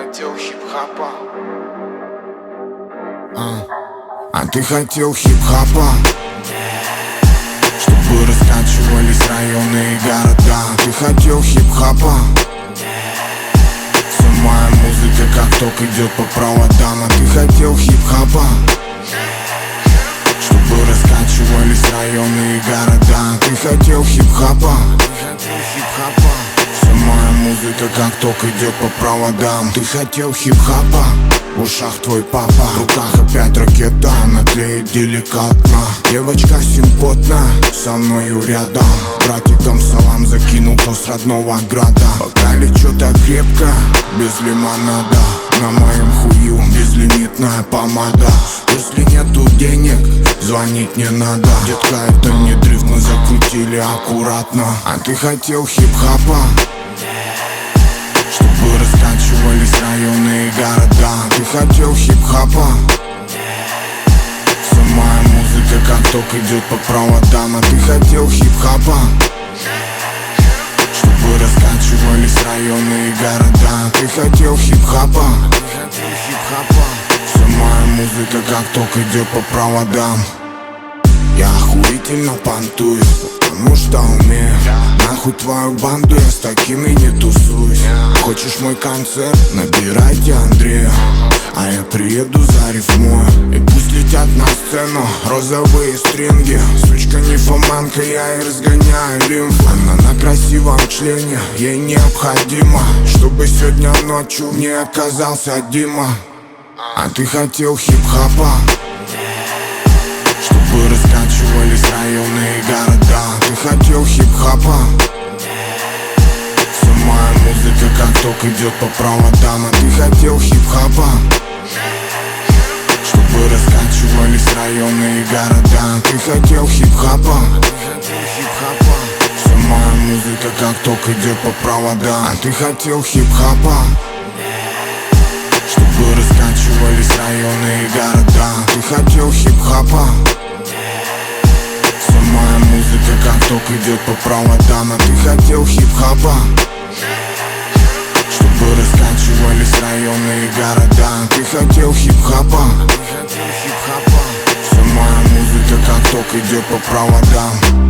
хотел хип-хопа. А ты хотел хип-хопа, чтобы раскачивались районы и города. Ты хотел хип-хопа, вся моя музыка как ток идет по проводам. А ты хотел хип-хопа, чтобы раскачивались районы и города. Ты хотел хип-хопа, вся моя музыка как ток идет по проводам. Ты хотел хип-хопа, в ушах твой папа, в руках опять ракета, она тлеет деликатно. Девочка симпотна, со мною рядом. Братикам салам закинул, кто с родного града. Пока лечу так крепко, без лимонада. На моем хую безлимитная помада. Если нету денег, звонить не надо. Детка, это не дрифт, мы закрутили аккуратно. А ты хотел хип-хопа, чтобы раскачивались районы и города. Ты хотел хип-хопа, вся моя музыка как ток идет по проводам. А ты хотел хип-хопа, чтобы раскачивались районы и города. Ты хотел хип-хопа, вся моя музыка как ток идет по проводам. Я охуительно понтую, потому что умею. Нахуй твою банду, я с такими не тусуюсь. Хочешь мой концерт? Набирайте Андрея, а я приеду зарифмую. И пусть летят на сцену розовые стринги. Сучка нимфоманка, я ей разгоняю лимфу. Она на красивом члене, ей необходимо, чтобы сегодня ночью не оказался Дима. А ты хотел хип-хопа, чтобы раскачивались районы и города. Ты хотел хип-хопа, вся моя музыка как ток идет по проводам. А ты хотел хип-хопа, чтобы раскачивались районы и города. Ты хотел хип-хопа, вся моя музыка как ток идет по проводам. А ты хотел хип-хопа, чтобы раскачивались районы и города. Ты хотел хип-хопа, вся моя музыка как ток идет по проводам. А ты хотел хип-хопа, чтобы раскачивались районы и города. Ты хотел хип-хопа, вся моя музыка как ток идет по проводам.